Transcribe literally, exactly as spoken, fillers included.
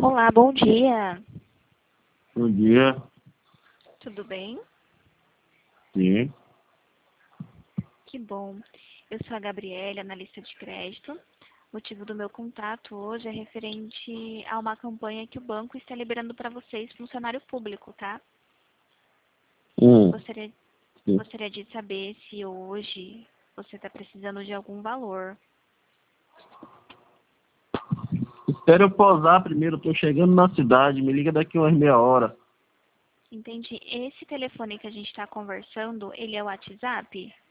Olá, bom dia. Bom dia. Tudo bem? Sim. Que bom. Eu sou a Gabriela, analista de crédito. O motivo do meu contato hoje é referente a uma campanha que o banco está liberando para vocês, funcionário público, tá? Hum, Gostaria, sim. gostaria de saber se hoje você está precisando de algum valor. Espera eu posar primeiro, eu tô chegando na cidade, me liga daqui umas meia hora. Entende? Esse telefone que a gente está conversando, ele é o WhatsApp?